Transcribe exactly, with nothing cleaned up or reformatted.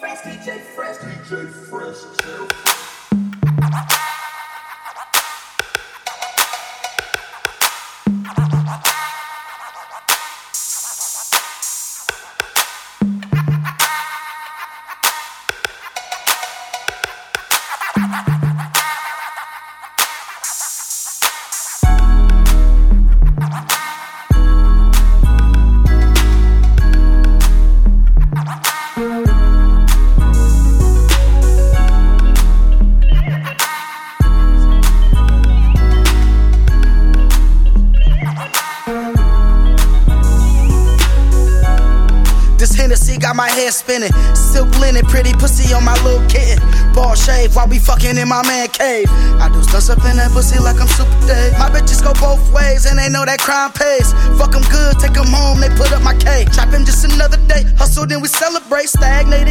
Fresh, D J Fresh, D J Fresh. Hennessy got my head spinning. Silk linen, pretty pussy on my little kitten. Ball shave while we fucking in my man cave. I do stunts up in that pussy like I'm Super Dave. My bitches go both ways and they know that crime pays. Fuck them good, take them home, they put up my cake. Trapping just another day, hustle then we celebrate. Stagnated